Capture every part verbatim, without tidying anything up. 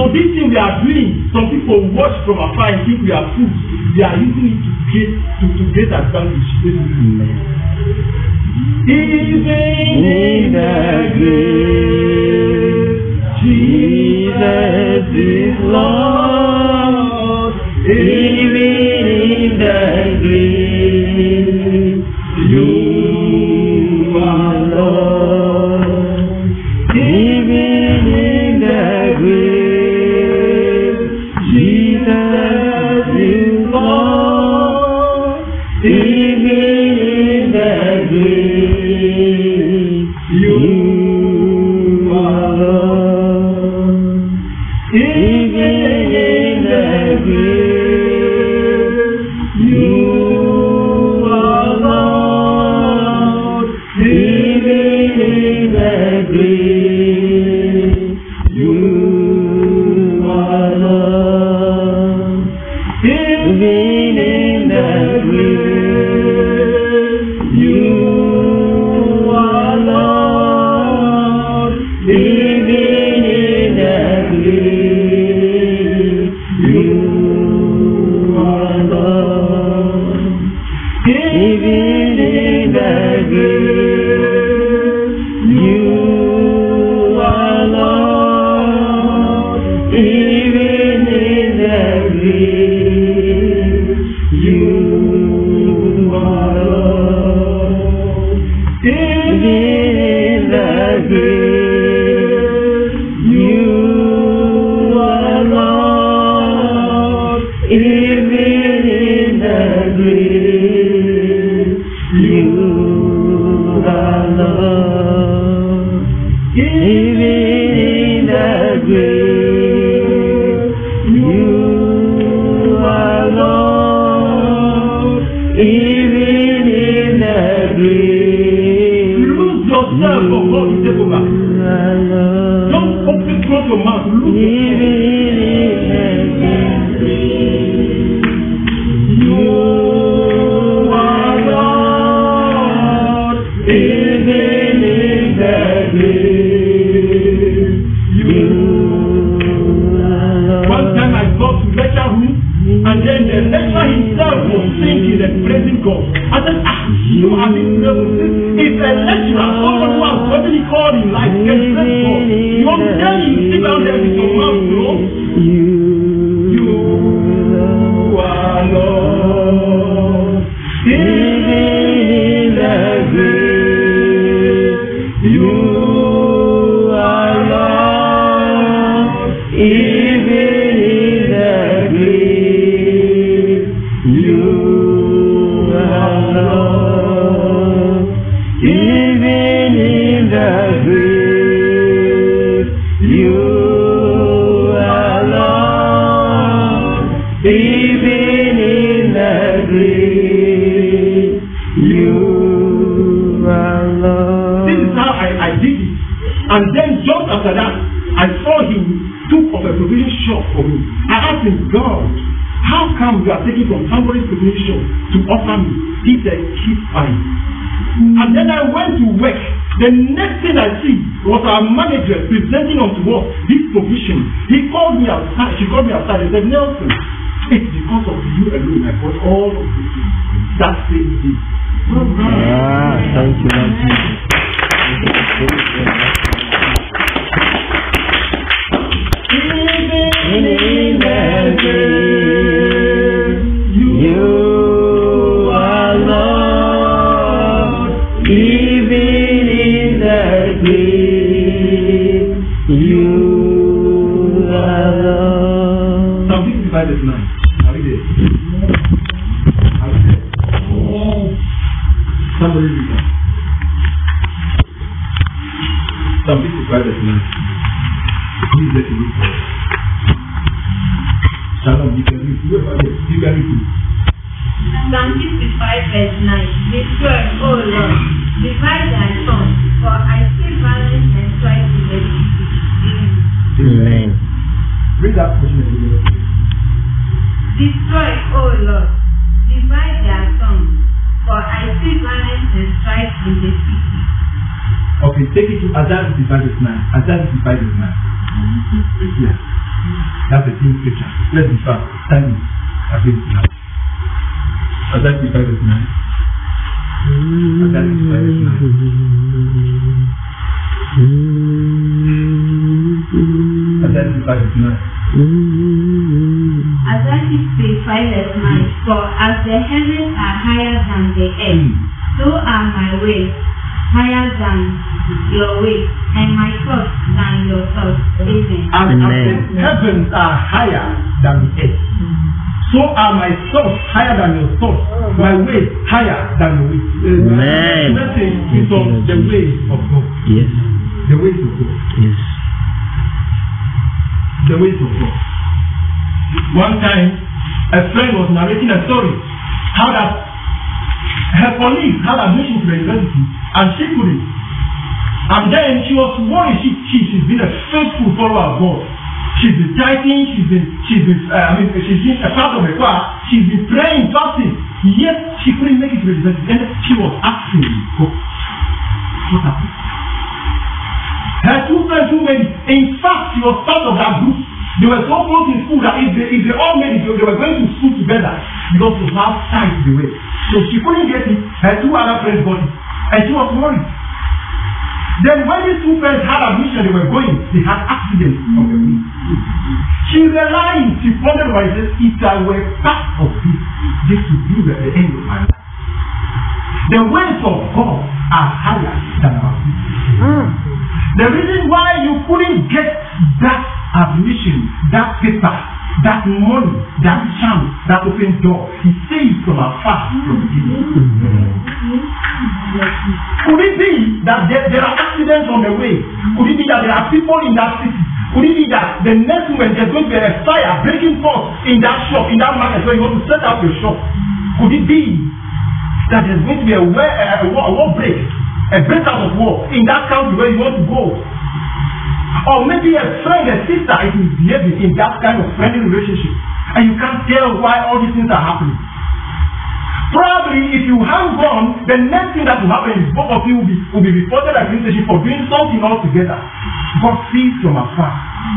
So this thing we are doing, some people watch from afar and think we are fools. They are using it to get to, to get advantage. Even in the grave, Jesus is Lord. Even in the grave, you are Lord. Even in the grave, Jesus is Lord. Even in the grave, you are Lord. Even in the grave, you are Lord. Even in the grave, you are Lord. Even in the grave, you are Lord. Even in the grave, you are Lord. Even in the grave, you are Lord. Even in the grave, you are Lord. Even in the grave, you are Lord. Even in the grave, you are Lord. Even in the grave, you are Lord. Even in the grave, lose yourself for God to take over. Don't open close your mouth. Lose you are Lord. Even in the grave, you are Lord. One time I got to lecture room, and then the lecturer himself was singing and praising God. I said, ah, you are this level. If a lecturer, someone who has already called in life, can praise God, you don't tell me you sit down there with your mouth closed. You are Lord. Even in the grave, you are Lord. Even in the grave, you are Lord. Even in the grave, you are Lord. Even in the grave, you are Lord. This is how I, I did it. And then just after that, I saw him took of a provision shop for me. I asked him, God, how come you are taking from somebody's provision shop to offer me? He said, keep fine. And then I went to work. The next thing I see was our manager presenting unto us this provision. He called me outside. She called me outside and said, Nelson, it's because of you alone I got all of this. That same day. Ah, thank you, Lord Jesus. Even in the grave, you are Lord. Even in the grave, you are Lord. Psalm fifty-five verse nine. Are we there? Are we there? Somebody read that. Psalm fifty-five verse nine. Please let me read that. Shalom, you can read. You can read. Psalm fifty-five verse nine. Destroy, O Lord, divide thy sons, for I see violence and strife in the city. Amen. Read that portion again. Destroy, O Lord, divide their sons, for I see violence and strife in the city. Okay, take it to Isaiah fifty-five verse nine. Isaiah fifty-five verse nine. Yeah. That's the same scripture. Let's be fast. Time is against now. Isaiah fifty-five verse nine. Isaiah fifty-five verse nine. Isaiah fifty-five verse nine. Isaiah fifty-five verse nine. For as the heavens are higher than the earth, so are my ways higher than your ways, and my thoughts than your thoughts. Amen. As, as the heavens are higher than the earth, so are my thoughts higher than your thoughts, my ways higher than your ways. Amen. The message is on the ways of God. Yes. The ways of God. Yes. The ways of God. One time, a friend was narrating a story how that her colleague had admission to the university and she couldn't. And then she was worried. She, she, she's been a faithful follower of God. She's been tithing, she's been, she's been, uh, I mean, she's been a part of the choir, she's been praying, fasting, yet she couldn't make it to the university. And she was asking God, what happened? Her two friends who made it, in fact, she was part of that group. They were so close in school that if they, if they all made it, they were going to school together because of how tight they were. So she couldn't get it, her two other friends got it, and she was worried. Then when these two friends had admission, they were going, they had accidents on the way. She realized, she pondered why she said, if I were part of this, this would be the end of my life. The ways of God are higher than our feet. Mm. The reason why you couldn't get that admission, that paper, that money, that chance, that open door, he says from afar from you. Could it be that there, there are accidents on the way? Could it be that there are people in that city? Could it be that the next moment there's going to be a fire breaking forth in that shop, in that market where you want to set up your shop? Could it be that there's going to be a war, a war, a war break, a breakout of war in that country where you want to go? Or maybe a friend, a sister is behaving in that kind of friendly relationship, and you can't tell why all these things are happening. Probably, if you hang on, the next thing that will happen is both of you will be, will be reported as relationship for doing something altogether. God sees from afar.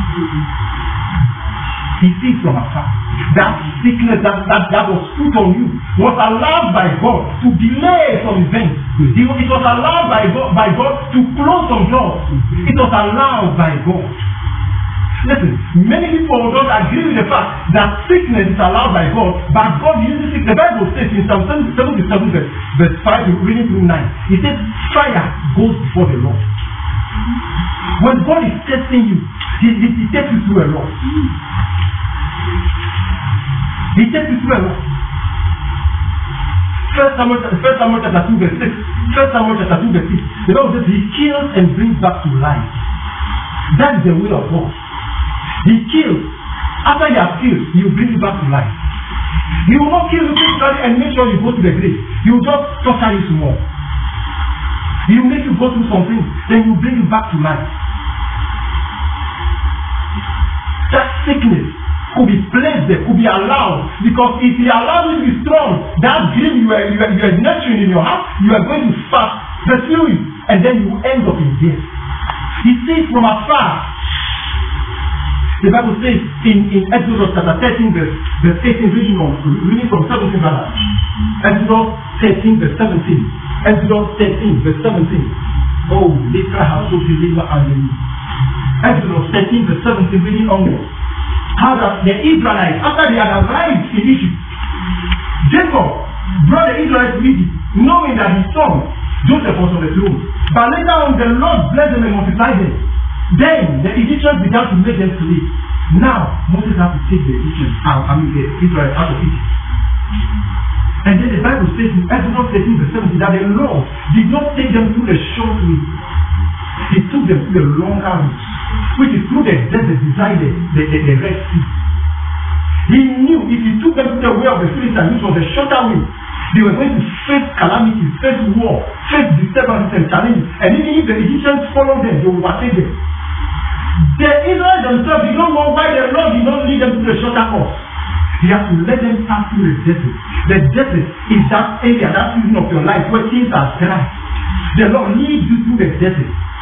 He sees from afar. That sickness that, that, that was put on you was allowed by God to delay some events. It was allowed by God, by God to close some doors. It was allowed by God. Listen, many people don't agree with the fact that sickness is allowed by God, but God uses it. The Bible says in Psalm seventy-seven, verse, verse five, reading through nine, it says, fire goes before the Lord. When God is testing you, He, he, he takes you through a lot. He takes you through a lot. First Samuel, First Samuel chapter two, verse six. First Samuel chapter two, verse six. The Bible says He kills and brings back to life. That is the will of God. He kills. After He has killed, He will bring you back to life. He will not kill you physically and make sure you go to the grave. He will just torture you some more. He will make you go through something, then He will bring you back to life. That sickness could be placed there, could be allowed, because if He allows you to be strong, that dream you are, you are, you are nurturing in your heart, you are going to fast, pursue it, and then you end up in death. He sees from afar. The Bible says in, in Exodus chapter thirteen, verse, verse eighteen, reading, on, reading from seventeen, rather. Exodus thirteen, verse seventeen. Exodus thirteen, verse seventeen. Oh, later has to deliver and deliver. Exodus thirteen, verse seventeen, reading onwards. How that the Israelites, after they had arrived in Egypt, Jacob brought the Israelites to Egypt, knowing that his son Joseph was on the throne. But later on, the Lord blessed them and multiplied them. Then the Egyptians began to make them slaves. Now Moses had to take the Egyptians out, I mean the Israelites out of Egypt. And then the Bible says in Exodus thirteen, verse seventeen, that the Lord did not take them through the short way. He took them through the longer route, which is through the desert beside the, the, the, the Red Sea. He knew if he took them through the way of the Philistines, which was the shorter way, they were going to face calamities, face war, face disturbances and challenges. And even if the Egyptians followed them, they would overtake them. The Israelites themselves did not know why the Lord did not lead them to the shorter course. He has to let them pass through the desert. The desert is that area, that season of your life where things are dry. The Lord leads you through the desert.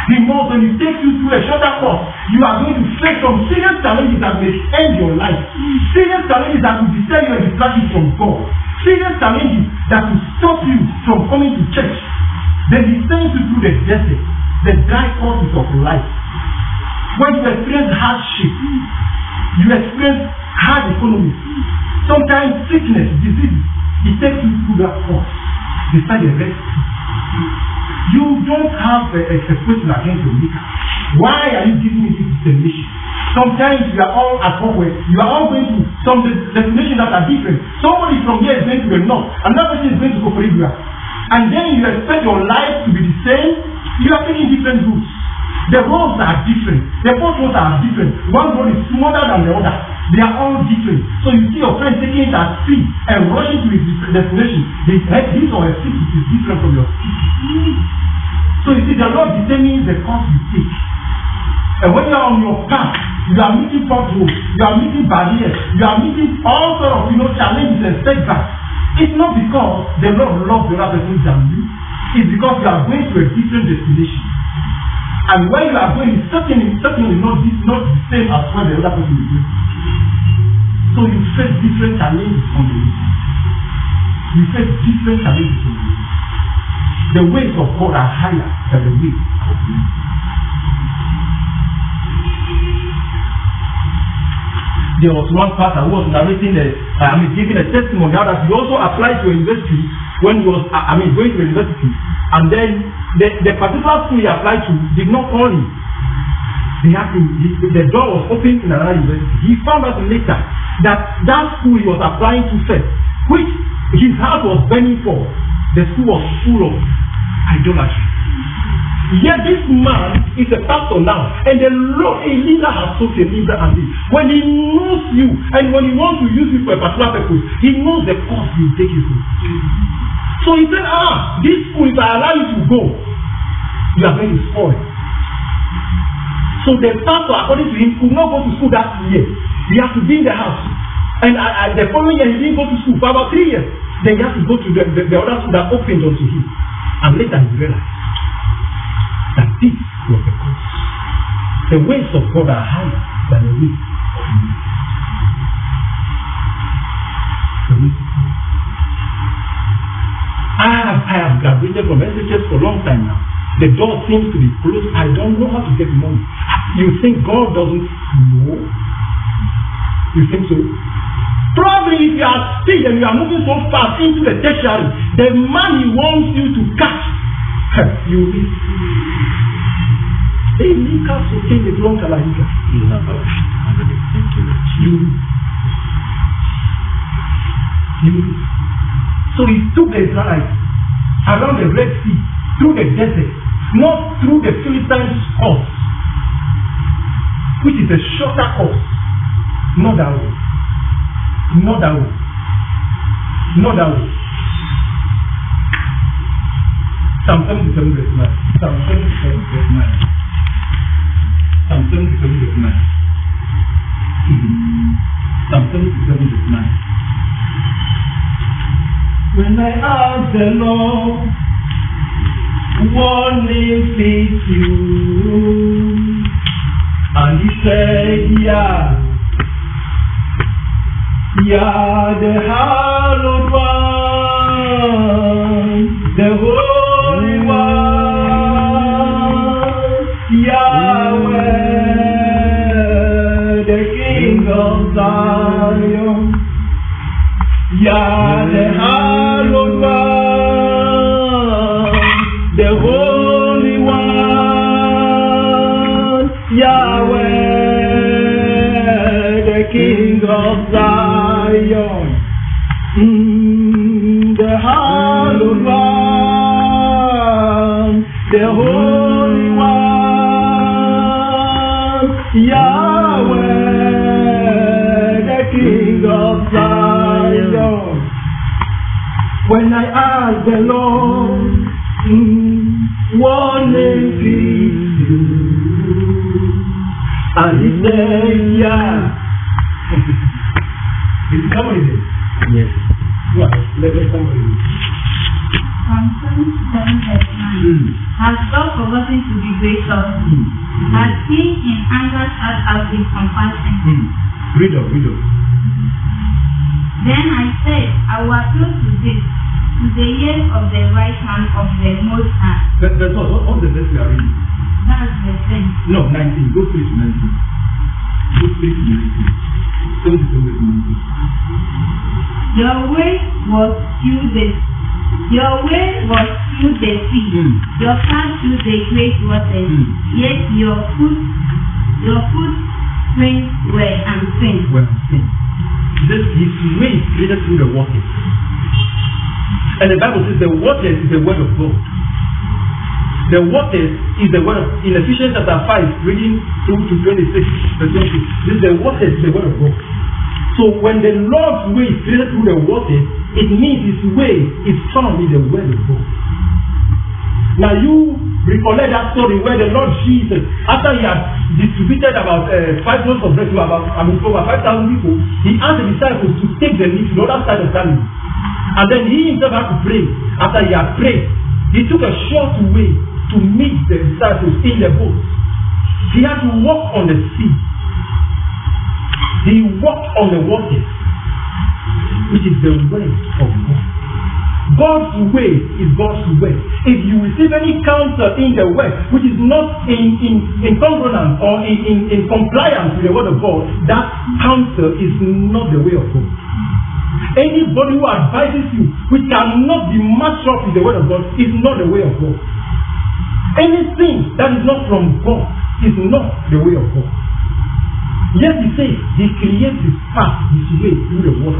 He knows when He takes you through a shorter course, you are going to face some serious challenges that may end your life. Serious challenges that will deter you and distract you from God. Serious challenges that will stop you from coming to church. Then He sends you through the desert, the dry courses of life. When you experience hardship, you experience hard economy, sometimes sickness, disease, He takes you through that course beside the Red Sea. You don't have a, a, a question against the maker. Why are you giving me this destination? Sometimes we are all at home where you are all going to some destinations that are different. Somebody from here is going to the north, another person is going to Kokorigua. And then you expect your life to be the same. You are taking different routes. The roads are different. The both roads are different. One road is smaller than the other. They are all different. So you see your friend taking it at speed and rushing to his destination. His head, his or her seat is different from your seat. So you see, the Lord determines the course you take. And when you are on your path, you are meeting potholes, you are meeting barriers, you are meeting all sorts of you know challenges and setbacks. It's not because the Lord loves the other person than you. It's because you are going to a different destination. And where you are going is certainly, certainly not, this, not the same as where the other person is going. So you face different challenges on the way. You face different challenges on the way. The ways of God are higher than the ways of men. There was one pastor who was narrating, a, uh, I mean, giving a testimony how that he also applied to a university when he was, uh, I mean, going to a university, and then the, the particular school he applied to did not call him. They had to, he, the door was open in another university. He found out later that that school he was applying to first, which his heart was burning for, the school was full of idolatry. Yet this man is a pastor now, and the Lord, a leader has sought a leader, and this. When he knows you, and when he wants to use you for a particular purpose, he knows the course he will take you to. So he said, ah, this school, if I allow you to go, you are going to spoil. So the pastor, according to him, could not go to school that year. He has to be in the house. And I, I, the following year, he didn't go to school for about three years. Then he has to go to the, the, the other school that opened onto him. And later he realized that this was the cause. The ways of God are higher than the ways of men. The ways of God. I have, I have graduated from S H S for a long time now. The door seems to be closed. I don't know how to get money. You think God doesn't know? You think so? Probably if you are still and you are moving so fast into the tertiary, the man he wants you to catch, you will. Hey, Nika, so take the wrong color. You will. You will. So he took the Israelites around the Red Sea, through the desert, not through the Philistines' course, which is a shorter course. Not that way. Not that way. Not that way. Psalm seventy-seven verse nine. Psalm seventy-seven verse nine. Psalm seventy-seven verse nine. Psalm seventy-seven verse nine. When I ask the Lord, what name fits you? And he said, yeah. Yeah, the hallowed one, the holy one, Yahweh, the King of Zion. Yeah, the hallowed one, the holy one, Yahweh, the King of Zion. Mm, the hallowed one, the holy one, Yahweh, the King of Zion. When I ask the Lord, mm, what name fits you? And he said, yeah. Is somebody there? Yes. What? Let, let somebody. From seventy-seven verse nine. Mm. I Has God forgotten to be gracious? Mm. Has he in anger shut out his compassion? Mm. Read on, read on. Then I said, I will appeal to this, to the ears of the right hand of the Most High. That, that's what, what the verse we are reading? That's the thing. No, nineteen. Go straight to nineteen. Go straight to nineteen. seventy-seven to nineteen. Your way was through the Your way was through the sea, Mm. your path through the great waters, Mm. yet your foot your footprints were unseen. Well, this his way is created through the waters. And the Bible says the waters is the word of God. The waters is the word of, in Ephesians chapter five, reading through to twenty-six, verse twenty. This is the waters is the word of God. So when the Lord's way is created through the waters, it means his way is found in the word of God. Now you recollect that story where the Lord Jesus, after he had distributed about uh, five loaves of bread to about I mean over five thousand people, he asked the disciples to take the leaf to the other side of Galilee. And then he himself had to pray. After he had prayed, he took a short way to meet the disciples in the boat. He had to walk on the sea. He walked on the water, which is the way of God. God's way is God's way. If you receive any counsel in the way which is not in, in, in congruence or in, in, in compliance with the word of God, that counsel is not the way of God. Anybody who advises you which cannot be matched up with the word of God is not the way of God. Anything that is not from God is not the way of God. Yes, he says he creates his path, his way through the water.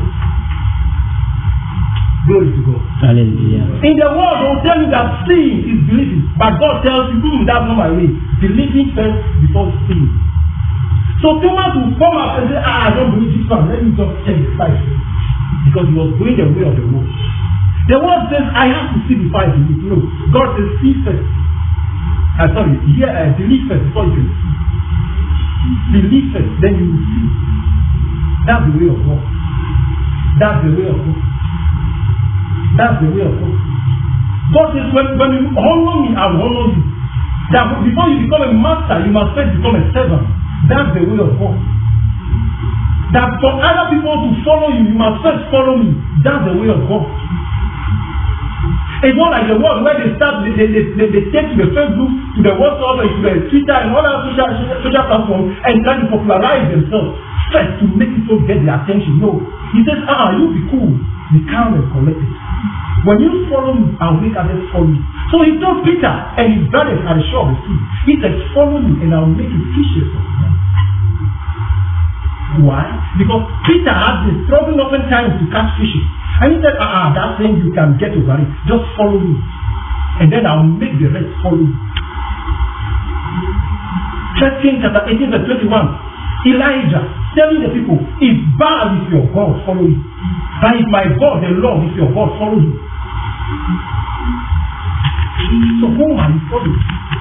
Glory to God. Hallelujah. In the world, they will tell you that seeing is believing, but God tells you, hmm, that's not my way. Believing first before seeing. So Thomas will come up and say, ah, I don't believe this one. Let me just check the Bible. Because he was going the way of the world. The world says, I have to see before I believe. No. God says, see first. Uh, sorry, here, uh, believe first before you can see. Believe first, then you will see. That's the way of God. That's the way of God. That's the way of God. God says, when, when you honor me, I will honor you. That before you become a master, you must first become a servant. That's the way of God. That for other people to follow you, you must first follow me. That's the way of God. It's not like the world where they start, they, they, they, they take to the Facebook, to the WhatsApp, to the Twitter, and all other social, social platforms and try to popularize themselves first to make people get their attention. No. He says, ah, you be cool, be calm and collected. When you follow me, I'll make others follow you. So he told Peter and his brothers at the shore of the sea, he said, follow me and I'll make you fishers of men. Why? Because Peter had been struggling oftentimes to catch fishes. And he said, ah, ah, that thing you can get over it. Just follow me. And then I'll make the rest follow you. First Kings chapter eighteen verse twenty-one. Elijah telling the people, if Baal is your God, follow you. But if my God, the Lord, is your God, follow you. So whom are you following?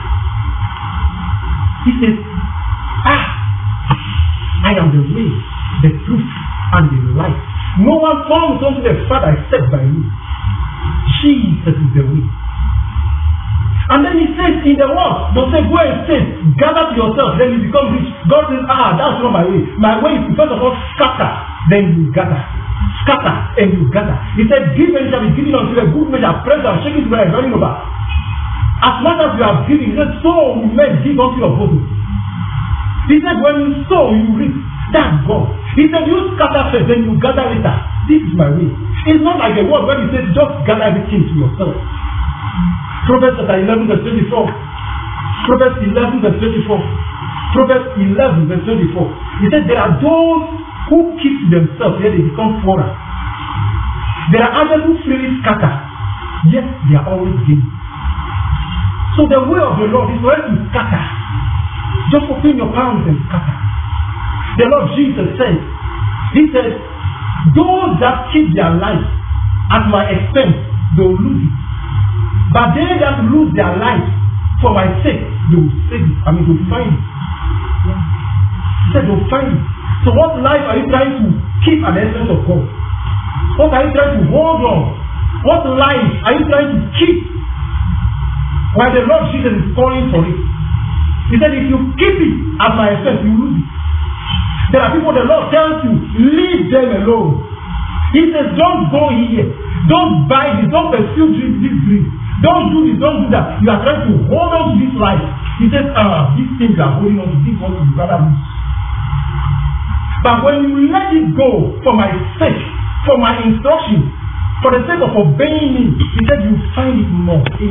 He says, ah, I am the way, the truth, and the life. No one comes unto the Father except by me. Jesus is the way. And then he says in the word, don't say go and say, gather to yourself, then you become rich. God says, ah, that's not my way. My way is first of all scatter, then you gather. Scatter and you gather. He said, give and it shall be given unto you, a good measure, press and shake it together and running over. As much as you have given, he said, so will men give unto your bosom. He said, when you sow, you reap. That's God. He said, you scatter first, then you gather later. This is my way. It's not like the word where he says, just gather everything to yourself. Proverbs chapter eleven verse twenty-four. Proverbs eleven verse twenty-four. Proverbs eleven verse twenty-four. He said, there are those who keep themselves, yet they become poorer. There are others who freely scatter, yet they are always gaining. So the way of the Lord is for us to scatter. Just open your palms and scatter. The Lord Jesus said, he said, those that keep their life at my expense, they will lose it. But they that lose their life for my sake, they will save it. I mean, they will find it. He said, they will find it. So what life are you trying to keep at the essence of God? What are you trying to hold on? What life are you trying to keep While the Lord Jesus is calling for it. He said, if you keep it at my expense, you lose it. There are people the Lord tells you, leave them alone. He says, don't go here. Don't buy this. Don't pursue this, this dream. Don't do this. Don't do that. You are trying to hold on to this life. He says, ah, these things are holding on to this one you rather lose. But when you let it go for my sake, for my instruction, for the sake of obeying me, he said, you find it more. This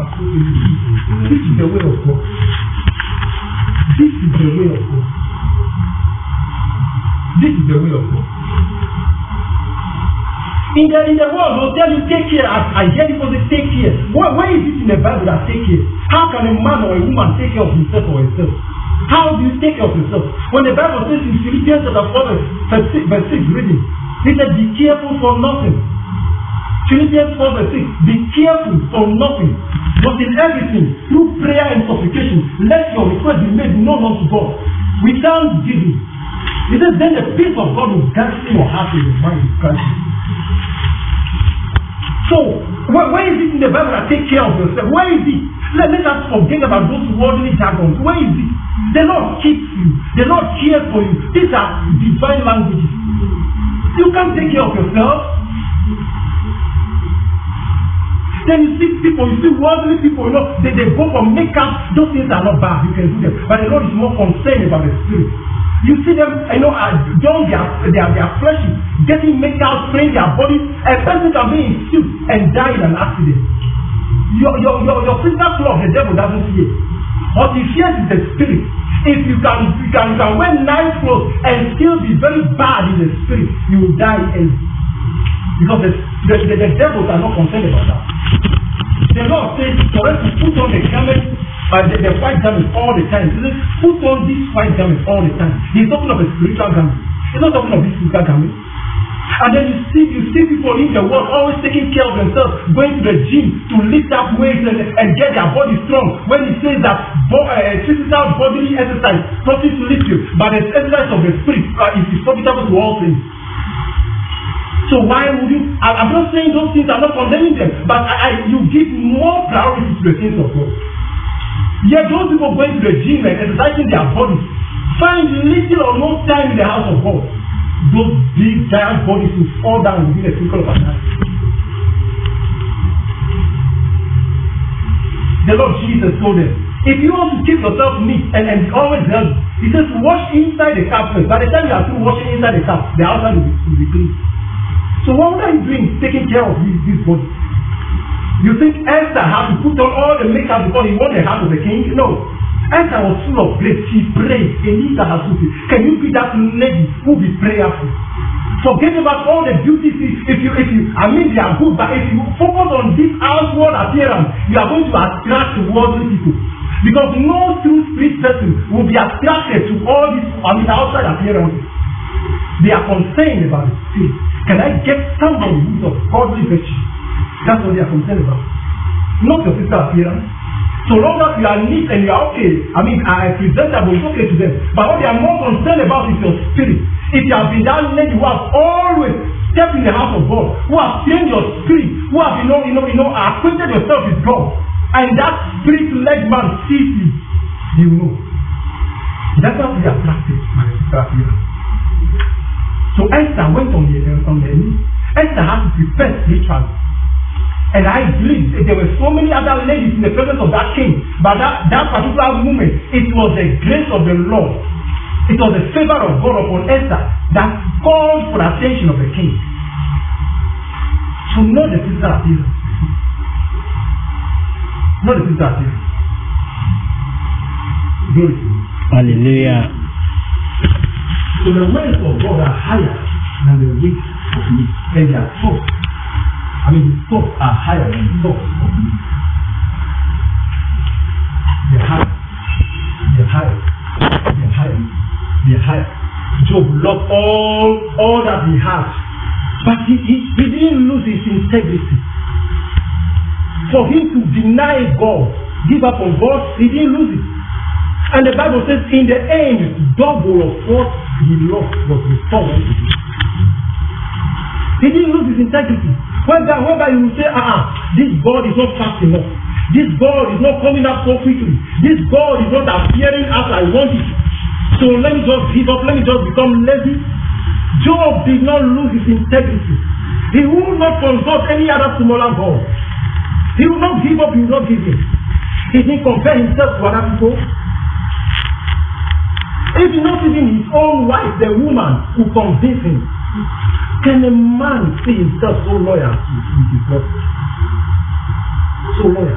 is the way of God. This is the way of God. This is the way of God. In the, in the world, they'll tell you, take care. I, I hear people say, take care. Where, where is it in the Bible that take care? How can a man or a woman take care of himself or herself? How do you take care of yourself? When the Bible says in Philippians chapter four, verse six, verse six reading, it said, be careful for nothing. Philippians four, verse six, be careful for nothing, but in everything, through prayer and supplication, let your request be made known unto God. Without giving. It says, then the peace of God will guard your heart and your mind in Christ. So, where, where is it in the Bible that take care of yourself? Where is it? Let, let us forget about those worldly jargons. Where is it? The Lord keeps you. The Lord cares for you. These are divine languages. You can't take care of yourself. Then you see people, you see worldly people, you know, they, they go for makeup. Those things are not bad. You can do them. But the Lord is more concerned about the spirit. You see them, you know, uh, young, they are, they are, they are fleshy, getting makeup, spraying their body. A person can be in suit and die in an accident. Your, your, your, your physical cloth, the devil doesn't see it. What he fears is the spirit. If you can, you can, you can wear nice clothes and still be very bad in the spirit, you will die early. Because the, the, the, the devils are not concerned about that. The Lord says for us to put on the garment, uh, the, the white garment all the time. He says, put on this white garment all the time. He's talking of a spiritual garment. He's not talking of this physical garment. And then you see, you see people in the world always taking care of themselves, going to the gym to lift up weights and, and get their body strong. When he says that bo- uh, physical bodily exercise profits to lift you, but the exercise of the spirit uh, is profitable to all things. So why would you? I, I'm not saying those things, I'm not condemning them, but I, I, you give more priority to the things of God. Yet those people going to the gym and exercising their bodies find little or no time in the house of God. Those big giant bodies will fall down within a twinkle of an eye. The Lord Jesus told them, if you want to keep yourself neat and, and always healthy, he says wash inside the cup first. By the time you are through washing inside the cup, the outside will be, will be clean. So what are you doing taking care of this, this body? You think Esther had to put on all the makeup because he wanted the heart of the king? No. Esther was full of grace. She prayed. Elisa has to say, can you be that lady who be prayerful? Forget about all the beauty. If you, if you, I mean, they are good, but if you focus on this outward appearance, you are going to attract worldly people. Because no true spirit person will be attracted to all this, I mean, outside appearance. They are concerned about the spirit. Can I get somebody who's of godly virtue? That's what they are concerned about. Not your physical appearance. So long as you are neat and you are okay, I mean, I am presentable, it's okay to them. But what they are more concerned about is your spirit. If you have been that lady who has always stepped in the house of God, who has trained your spirit, who have, you know, you know, you know, acquainted yourself with God, and that spirit-led man sees you, you know. That's how we are attracted by the physical appearance. So Esther went on the on the knees. Esther had to prepare spiritually. And I believe there were so many other ladies in the presence of that king, but that, that particular woman, it was the grace of the Lord. It was the favor of God upon Esther that called for the attention of the king. So not the physical appearance. Not the physical appearance. Glory to God. Hallelujah. So the ways of God are higher than the ways of men, and their thoughts, I mean, the thoughts are higher than the thoughts of men. They're higher. They're higher. They're higher. They're higher. Job lost all, all that he had, but he, he, he didn't lose his integrity. For him to deny God, give up on God, he didn't lose it. And the Bible says, in the end, double of what he lost was restored. He didn't lose his integrity. Whereby, whereby you will say, ah, uh-uh, this God is not fast enough. This God is not coming up so quickly. This God is not appearing as I want it. So let me just give up. Let me just become lazy. Job did not lose his integrity. He will not consult any other smaller God. He will not give up. He will not give in. He didn't compare himself to other people. If not even his own wife, the woman who convinced him, can a man see himself so loyal to his God? So loyal.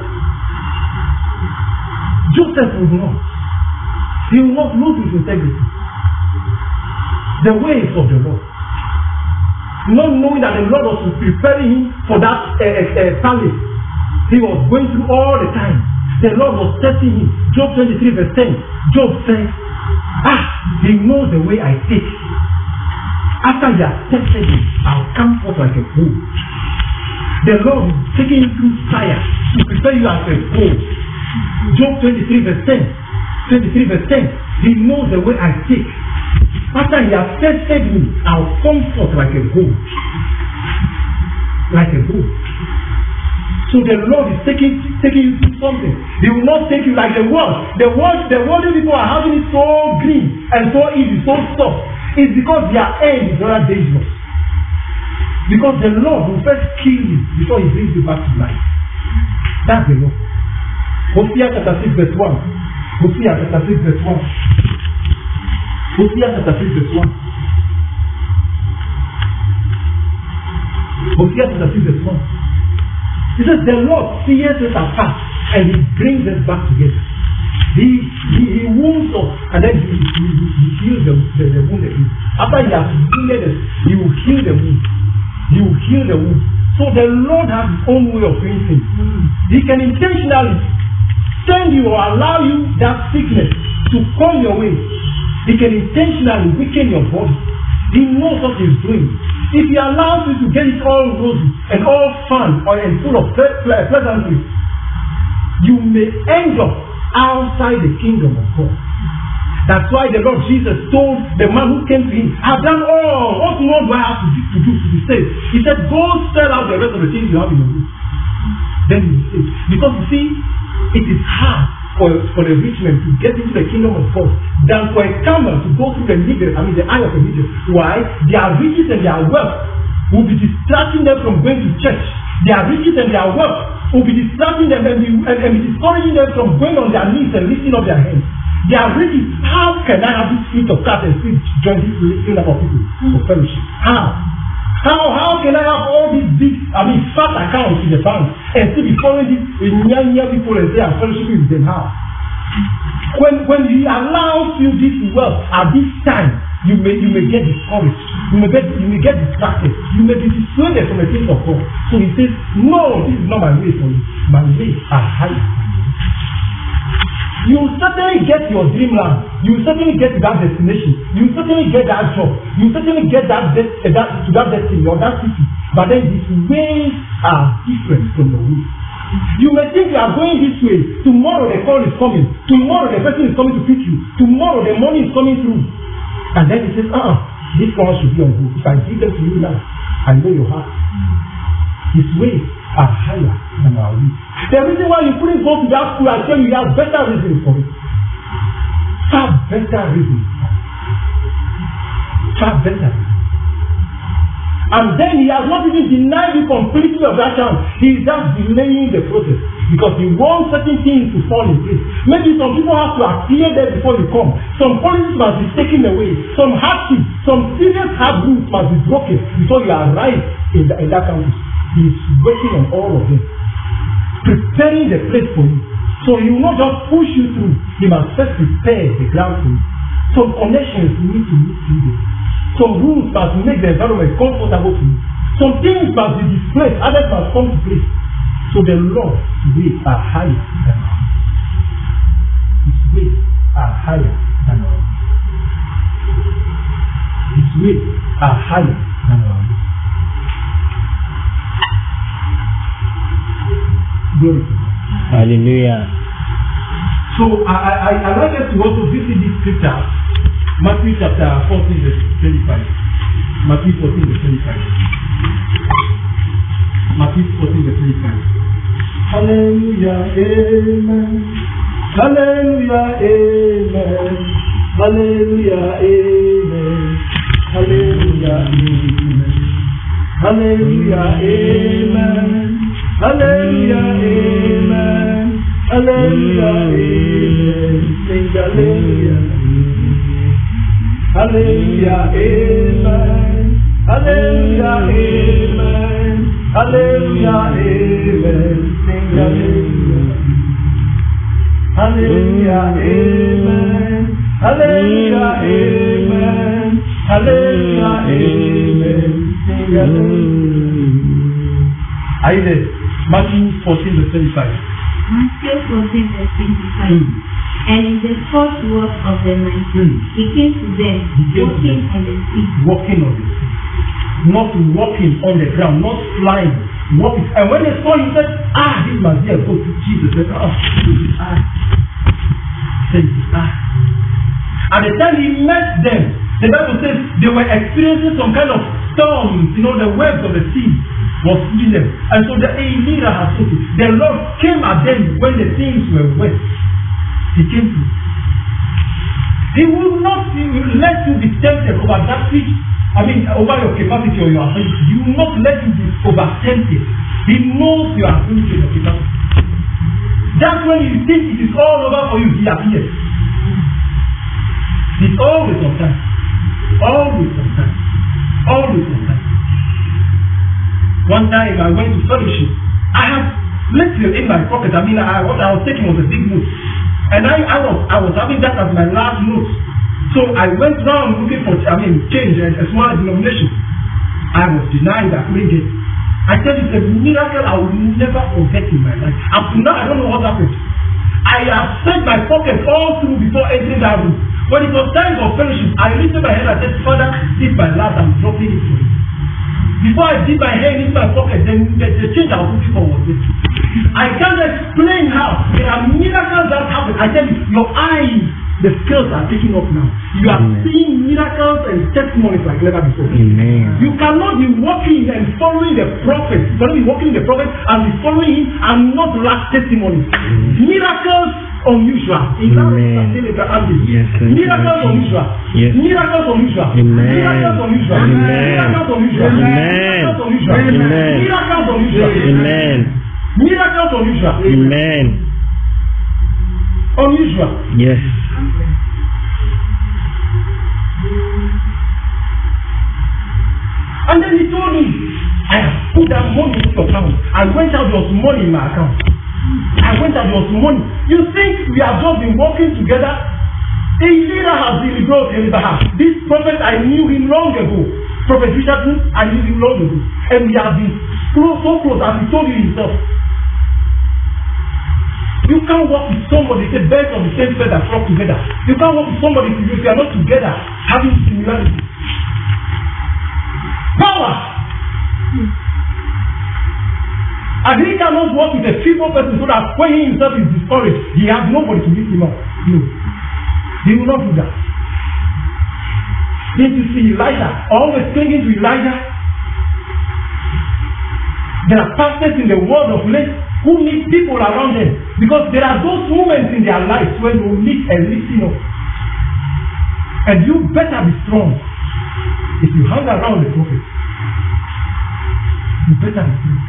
Joseph would not. He will not lose his integrity. The ways of the Lord. Not knowing that the Lord was preparing him for that uh, uh, palace. He was going through all the time. The Lord was testing him. Job twenty-three verse ten. Job said, ah, he knows the way I take. After he has tested me, I'll come forth like a fool. The Lord is taking you through fire to prepare you as a fool. Job twenty-three verse ten. twenty-three verse ten. He knows the way I take. After he has tested me, I'll come forth like a fool. Like a fool. So the Lord is taking taking you through something. He will not take you like the world. The world, the worldly people are having it so green and so easy, so soft. It's because their end is rather dangerous. Because the Lord will first kill you before he brings you back to life. That's the Lord. Hosea chapter six verse one. Hosea chapter six verse one. Hosea chapter six verse one. Hosea chapter six verse one. He says, the Lord sees us apart and he brings us back together. He, he, he wounds us and then he, he, he heals the, the, the wounded. After he has wounded us, he will heal the wound. He will heal the wound. So the Lord has his own way of doing things. He can intentionally send you or allow you that sickness to come your way. He can intentionally weaken your body. He knows what he's doing. If he allows you to get it all rosy and all fun or and full of ple- ple- pleasantries, you may end up outside the kingdom of God. That's why the Lord Jesus told the man who came to him, I've done all. What more do I have to do to, do to be saved? He said, go sell out the rest of the things you have in your room. Then you will be saved. Because you see, it is hard for, for the rich man to get into the kingdom of God than for a camel to go through the needle, I mean the eye of the needle. Why? Their riches and their wealth will be distracting them from going to church. Their riches and their wealth will be distracting them and be, and, and be discouraging them from going on their knees and lifting up their hands. Their riches, how can I have this spirit of cat and still join this lifting up of people for fellowship? How? How how can I have all these big, I mean, fat accounts in the bank and still be following these young people and say I'm fellowshipping with them? How? When when he allows you this wealth at this time, you may you may get discouraged, you may get you may get distracted, you may be dissuaded from the things of God. So he says, no, this is not my way for you. My ways are higher. You will certainly get your dreamland. You will certainly get to that destination. You will certainly get that job. You will certainly get that, de- uh, that to that destiny or that city. But then these ways are different from your ways. You may think you are going this way. Tomorrow the call is coming. Tomorrow the person is coming to pick you. Tomorrow the money is coming through. And then he says, uh-uh, this one should be on good. If I give them to you now, I know your heart. His ways are higher than our ways. The reason why you couldn't go to that school, I tell you, you have better reasons for it. Far better reasons. Far better. And then he has not even denied you completely of that chance. He is just delaying the process because he wants certain things to fall in place. Maybe some people have to appear there before you come. Some policies must be taken away. Some hardship, some serious hard rules must be broken before you arrive in, the, in that campus. He is working on all of them, preparing the place for you. So he will not just push you through. He must first prepare the ground for you. Some connections need to meet you. Some rules must make the environment comfortable for you. Some things must be displaced, others must come to place. So the Lord's ways are higher than ours. His ways are higher than ours. His ways are higher than ours. Glory to God. Hallelujah. So I, I, I like us to also visit this scripture, Matthew chapter fourteen, verse twenty-five. Matthew fourteen, verse twenty-five. Matthew fourteen, verse twenty-five. I Hallelujah, amen. Hallelujah, amen. Hallelujah, amen. Hallelujah, amen. Hallelujah, amen. Hallelujah, amen. Hallelujah, amen. Sing hallelujah. Hallelujah, amen. Hallelujah, amen. Hallelujah, amen. Sing hallelujah. Hallelujah, amen. Hallelujah, amen. Hallelujah, amen. Sing hallelujah. Are you there? Matthew fourteen verse twenty-five. Matthew fourteen verse twenty-five. Mm. And in the fourth watch of the night, Mm. he came to them, came to walking them. on the sea. Walking on the sea. Not walking on the ground, not flying. Walking. And when they saw him, said, ah, this must be a boat. Jesus said, ah, this is I. Said, this is I. At the time he met them, the Bible says they were experiencing some kind of storms. You know, the waves of the sea was hitting them. And so the leader has said, the Lord came at them when the things were wet. He came to. He will not he will let you be tempted over that which, I mean, over your capacity or your ability. He will not let you be over tempted. He knows your ability and your capacity. That's when you think it is all over for you, he appears. He's always on time. Always on time. Always on time. One time I went to fellowship. I had little in my pocket. I mean, I, what I was taking was a big note. And I, I was I was having that as my last note. So I went round looking for, I mean, change and a small denomination. I was denied, I couldn't get it. I tell you, it's a miracle I will never forget in my life. Up to now, I don't know what happened. I have searched my pocket all through before entering that room. When it was time for fellowship, I lifted my head and said, Father, this is my last, I'm dropping it for you. Before I dip my hand into my pocket, then the, the change I was looking for was this. I can't explain how. There are miracles that happen. I tell you, your eyes, the scales are taking up now. You are Amen. Seeing miracles and testimonies like never before. Amen. You cannot be walking and following the prophet. You cannot be walking the prophet and be following him and not lack testimonies. Amen. Miracles unusual. Amen. Yes, miracles unusual. Yes. Miracles unusual. Amen. Miracles unusual. Amen. Miracles unusual. Amen. Miracles unusual. Amen. Miracles unusual. Amen. Miracles unusual. Amen. Unusual. Yes. And then he told me, I have put that money into your account. I went out, there was money in my account. I went out, there was money. You think we have just been working together? A leader has been revealed in the house. This prophet, I knew him long ago. Prophet Richardson, I knew him long ago. And we have been close, so close, as he told you himself. You can't work with somebody, the birds of the same feather flock together. You can't work with somebody if you are not together, having similarity. Power! Hmm. And he cannot work with a feeble person so that when he himself is discouraged, he has nobody to lift him up. No. He will not do that. Did you see Elijah always clinging to Elijah? There are pastors in the world of late who need people around them because there are those moments in their lives when you need a listen up. And you better be strong if you hang around the prophet. You better be strong.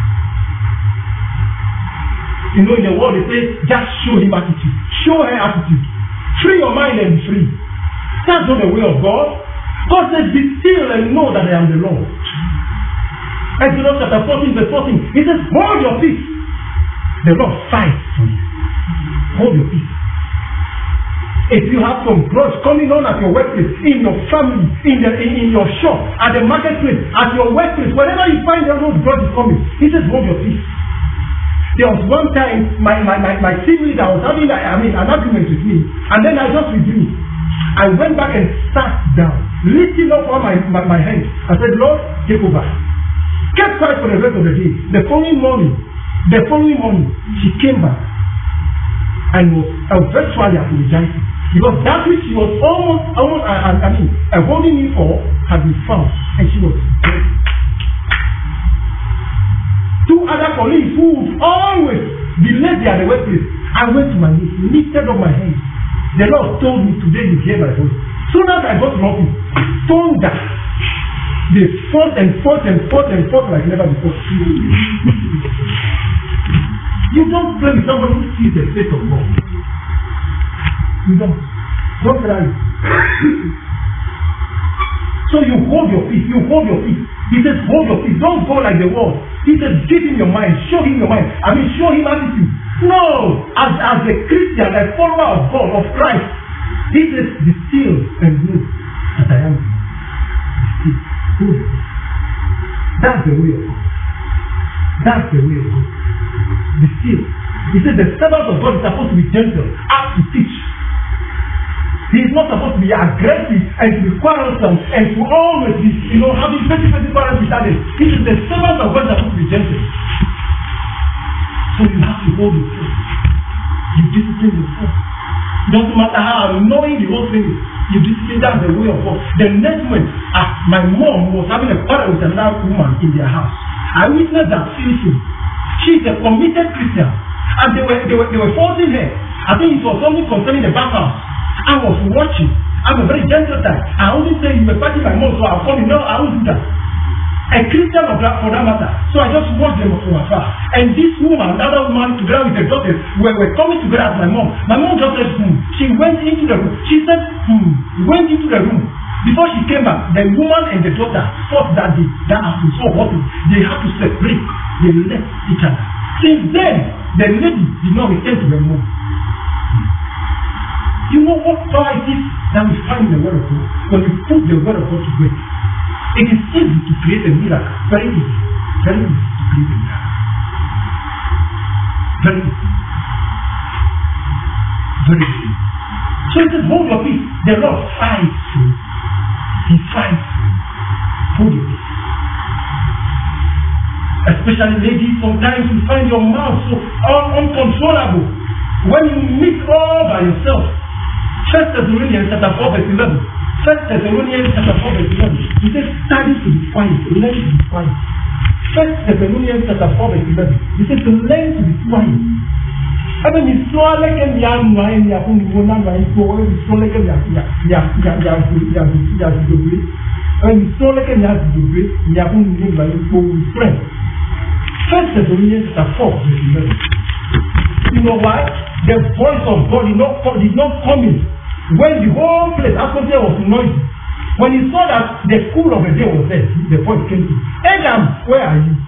You know, in the world they say, just show him attitude. Show her attitude. Free your mind and be free. That's not the way of God. God says, be still and know that I am the Lord. Exodus chapter fourteen, verse fourteen. He says, hold your peace. The Lord fights for you. Hold your peace. If you have some grudge coming on at your workplace, in your family, in, the, in, in your shop, at the marketplace, at your workplace, wherever you find that those grudge is coming, he says, hold your peace. There was one time my, my, my, my team leader was having I mean, an argument with me, and then I just withdrew. I went back and sat down, lifting up on my, my, my hands. I said, Lord, take over. Kept quiet for the rest of the day. The following morning, the following morning, she came back and was uh, virtually apologizing because that which she was almost, almost uh, I, I mean, uh, holding me for had been found, and she was dead. Two other colleagues who would always be lazy at the workplace. I went to my knees, lifted up my hands. The Lord told me, today you hear my voice. Soon as I got to office, thunder. They fought and fought and fought and fought like never before. You don't play with somebody who sees the face of God. You don't. Don't try it. So you hold your peace. You hold your peace. He says, hold your peace. Don't go like the world. He says, give him your mind. Show him your mind. I mean, show him attitude. No. As, as a Christian, a follower of God, of Christ, he says, be still and know that I am still. Good. That's the way of God. That's the way of God. Be still. He said the servant of God is supposed to be gentle, apt to teach. He is not supposed to be aggressive and to be quarrelsome and to always be, you know, having petty petty quarrels with others. He said the servant of God is supposed to be gentle. So you have to hold yourself. You discipline yourself. It doesn't matter how annoying the whole thing is. You discipline, that's the way of God. The next moment, ah, my mom was having a quarrel with another woman in their house. I witnessed that seriously. She is a committed Christian. And they were, they were, they were forcing her. I think it was something concerning the back house. I was watching. I'm a very gentle type. I only say you were fighting my mom, so I'll call you. No, I won't do that. A Christian of that, for that matter. So I just watched them from afar. And this woman, another woman, together with her daughter, were, were coming together as my mom. My mom just said, hmm. She went into the room. She said, hmm. Went into the room. Before she came back, the woman and the daughter fought that day. That afternoon. So what? They had to separate. They left each other. Since then, the lady did not return to her mom. You know what power it is that we find in the word of God when we put the word of God to work. It is easy to create a miracle. Very easy. Very easy to create a miracle. Very easy. Very easy. So it says, hold your peace. The Lord fights for you. He fights for you. Hold your peace. Especially ladies, sometimes you find your mouth so un- uncontrollable. When you meet all by yourself. First Thessalonians chapter four verse eleven. First Thessalonians chapter four verse eleven. He says, study to be quiet. Learn to be quiet. First Thessalonians chapter four verse eleven. He says to learn to be quiet. I mean, it's so like a young man, you have only one man, you go, it's so like a young man, you have to do it. And it's so like a young man, you have only one man, you go with friends. First Thessalonians chapter four verse eleven. You know why? The voice of God did not, did not come in when the whole place, atmosphere was noisy. When he saw that the cool of the day was there, the voice came to him. Adam, where are you?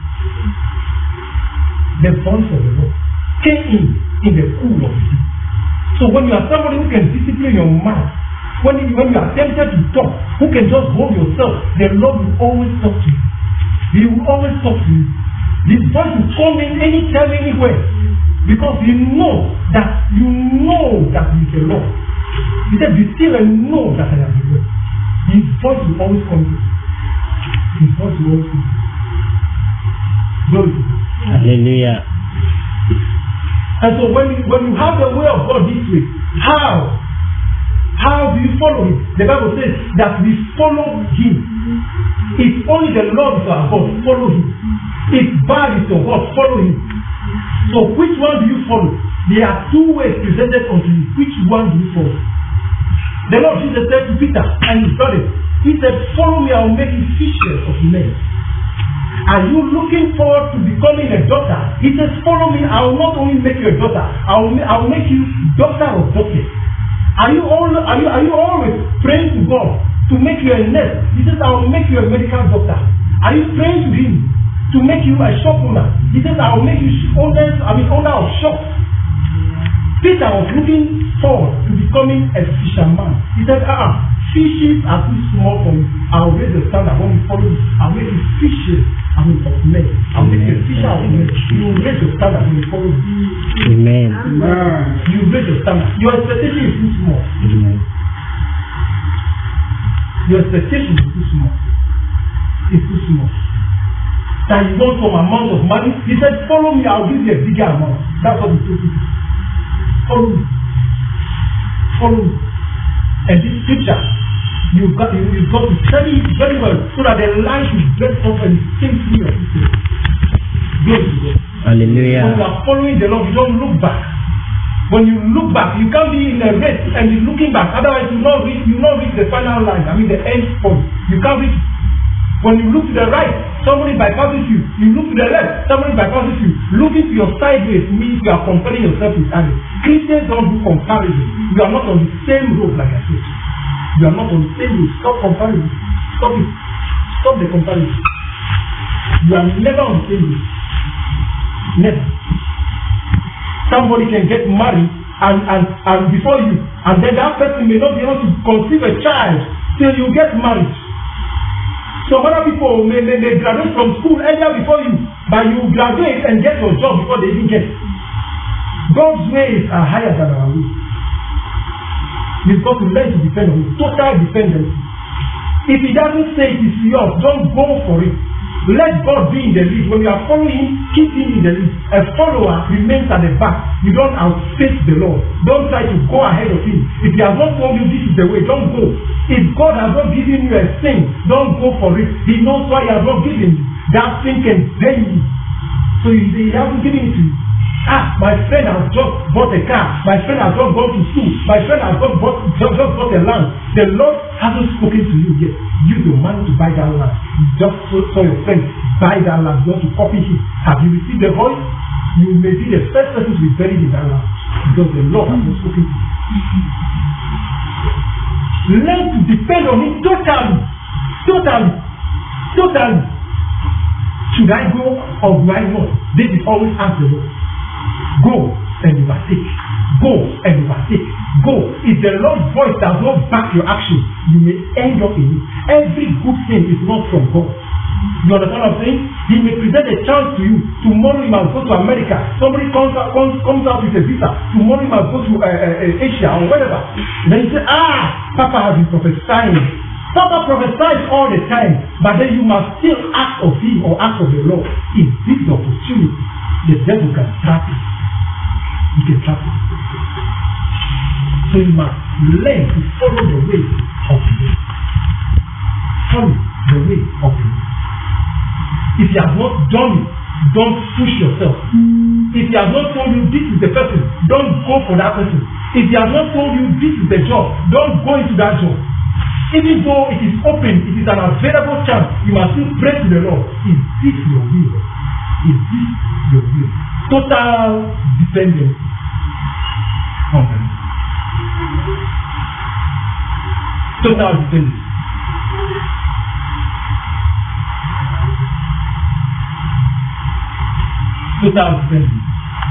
The voice of the Lord came in in the cool of the day. So when you are somebody who can discipline your mouth, when you, when you are tempted to talk, who can just hold yourself, the Lord will always talk to you. He will always talk to you. His voice will come in anytime, anywhere. Because you know that you know that He is the Lord. He said, be still and know that I am the Lord. His voice will always come to you. His voice will always come to you. Glory to God. Hallelujah. And so when you, when you have the way of God this way, how? How do you follow Him? The Bible says that we follow Him. If only the Lord is our God, follow Him. If Baal is your God, follow Him. So which one do you follow? There are two ways presented unto you. Which one do you follow? The Lord Jesus said to Peter and his brothers, He said, follow me, I will make you fishers of men. Are you looking forward to becoming a daughter? He says, follow me, I will not only make you a daughter, I will, I will make you daughter of daughters. Are you, all, are, you, are you always praying to God to make you a nurse? He says, I will make you a medical doctor. Are you praying to Him to make you a shop owner? He says, I will make you owner, I mean, owner of shops. Peter was looking forward to becoming a fisherman. He said, ah, uh-uh, fishes are too small for me. I will raise the standard when you follow me. I will make you fishes, I mean, of men. I will make you a fisher of men. You will raise the standard when you follow me. Amen. Amen. You will raise the standard. Your expectation is too small. Amen. Your expectation is too small. It's too small. That you want some amount of money. He said, follow me, I will give you a bigger amount. That's what he told you. Follow me. Follow me. And this scripture, you've got, you, you've got to study it very well so that the light is blessed up and it stays in your system. Glory to God. Hallelujah. When you are following the Lord, you don't look back. When you look back, you can't be in a race and be looking back. Otherwise, you not reach, you not reach the final line. I mean, the end point. You can't reach. When you look to the right, somebody bypasses you. You look to the left, somebody bypasses you. Looking to your sideways means you are comparing yourself with others. Christians don't do comparison. You are not on the same road, like I said. You are not on the same road. Stop comparing. Stop it. Stop the comparison. You are never on the same road. Never. Somebody can get married and, and, and before you, and then that person may not be able to conceive a child till you get married. Some other people may, may, may graduate from school earlier before you, but you graduate and get your job before they even get. God's ways are higher than our ways. You've got to learn to depend on Him. Total dependence. If He doesn't say it is yours, don't go for it. Let God be in the lead. When you are following Him, keep Him in the lead. A follower remains at the back. You don't outpace the Lord. Don't try to go ahead of Him. If He has not told you this is the way, don't go. If God has not given you a thing, don't go for it. He knows why He has not given you. That thing can drain you. So He, he hasn't given it to you. Ah, my friend has just bought a car. My friend has just gone to school. My friend has just bought, just, just bought a land. The Lord hasn't spoken to you yet. Use your money to buy that land. You just saw your friend buy that land. You want to copy him. Have you received the voice? You may be the first person to be buried in that land because the Lord has not spoken to you. Learn to depend on Him totally. Totally. Totally. Should I go or do I not? David always ask the Lord. Go and overtake. Go and overtake. Go. If the Lord's voice does not back your action, you may end up in it. Every good thing is not from God. You understand what I'm saying? He may present a chance to you. Tomorrow you must go to America. Somebody comes out, comes, comes out with a visa. Tomorrow you must go to uh, uh, Asia or whatever. Then you say, ah, Papa has been prophesying. Papa prophesies all the time. But then you must still ask of Him or ask of the Lord. Is this the opportunity? The devil can trap you. You can trap it. So you must learn to follow the way of the Lord. Follow the way of the Lord. If you have not done it, don't push yourself. If he has not told you this is the person, don't go for that person. If he has not told you this is the job, don't go into that job. Even though it is open, it is an available chance, you must still pray to the Lord. Is this your will? Is this your will? Total dependence on Him. Total dependence. Total dependence.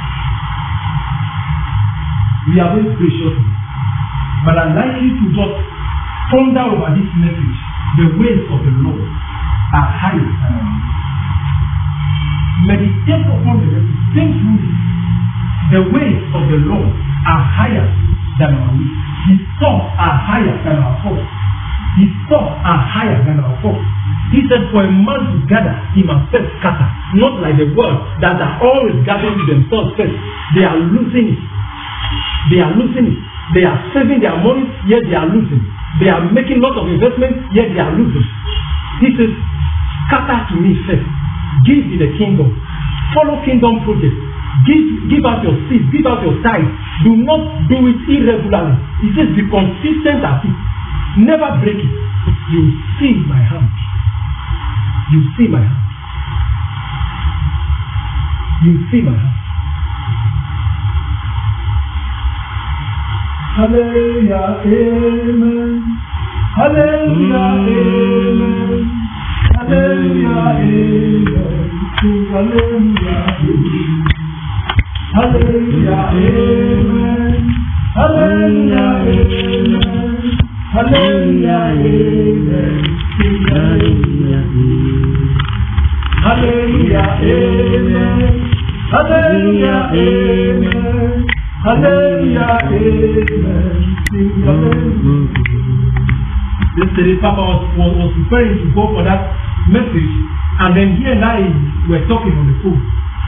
We are very precious, but I'd like you to just ponder over this message. The ways of the Lord are higher than our ways. Meditate upon the message. Think through it. The ways of the Lord are higher than our ways. His thoughts are higher than our thoughts. His thoughts are higher than our thoughts. He said, for a man to gather, he must first scatter. Not like the world that are always gathering to themselves first. They are losing it. They are losing it. They are saving their money, yet they are losing. They are making lots of investments, yet they are losing. He says, scatter to me first. Give in the kingdom. Follow kingdom projects. Give, give out your seed. Give out your tithe. Do not do it irregularly. He says, be consistent at it. Never break it. You see my hand. You see my hand. You see my hand. Hallelujah, amen. Hallelujah, amen. Hallelujah, amen. Hallelujah, amen. Hallelujah, amen. Hallelujah, amen. Hallelujah, amen. Hallelujah, amen. Hallelujah, amen. Hallelujah, amen. Yesterday, Papa was, was, was preparing to go for that message, and then he and I were talking on the phone.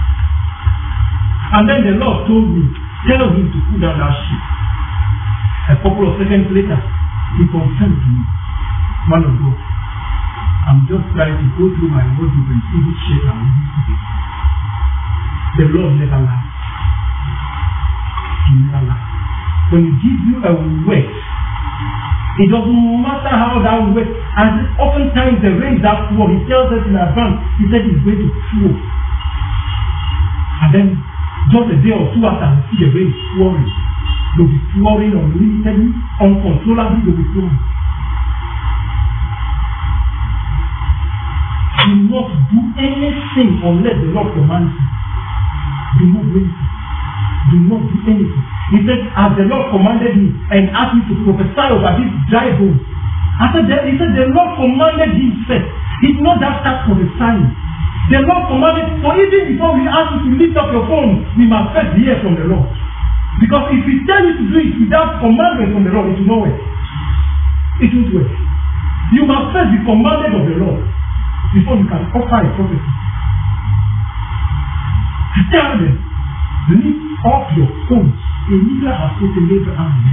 And then the Lord told me, tell him to put down that ship. A couple of seconds later, he confirmed to me, man of God, I'm just trying to go through my wardrobe and see which shape I'm using today. the Lord never lies. He never lies. When He gives you a word, it doesn't matter how that word, and oftentimes the rain that flow, He tells us in advance, He said it's going to flow. And then just a day or two after, we see the rain flowing. They'll be flowing unlimitedly, uncontrollably, they'll be flowing. Do not do anything unless the Lord commands you. Do not do anything. Do not do anything. He said, as the Lord commanded me and asked me to prophesy over these dry bones. I said, he said, the Lord commanded him first. It's not that start prophesying. The Lord commanded, so even before we ask you to lift up your phone, we must first hear from the Lord. Because if we tell you to do it without commandment from the Lord, it will not work. It won't work. You must first be commanded of the Lord before you can offer a prophecy. Tell them, lift up your phones. A leader has put a labor on you.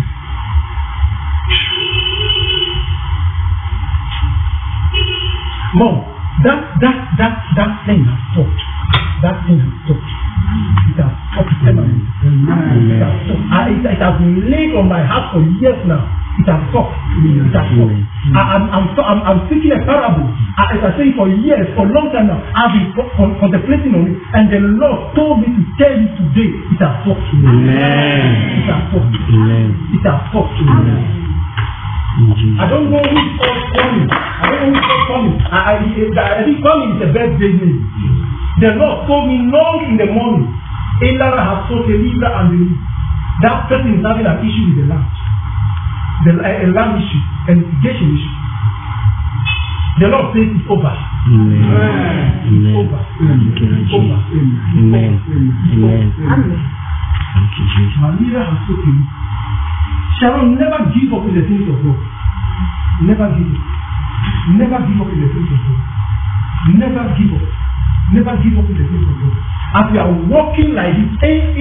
Mom, that that that that thing has stopped. That thing has stopped. It has stopped permanently. It has stopped. I, it, it has been laid on my heart for years now. It has stopped. It has stopped. I, I'm I'm so, I'm I'm speaking a parable. I, as I say for years, for a long time now, I've been con- contemplating on it, and the Lord told me to tell you today, it has stopped. Amen. It has stopped. Amen. It has stopped. Amen. I don't know who is coming. I don't know who is coming. I, I, I think coming is a birthday name. The Lord told me long in the morning, Elara has sought a Libra and the that person is having an issue with the land. The uh, a land issue, a litigation issue. The Lord says it's over. Amen. It's Amen. over. Thank you, It's over. Amen. Amen. Amen. Thank you, Jesus. Maria has sought a Libra. Sharon, never give up in the things of God. Never give up. Never give up in the things of God. Never give up. Never give up in the things of God. As we are walking like this,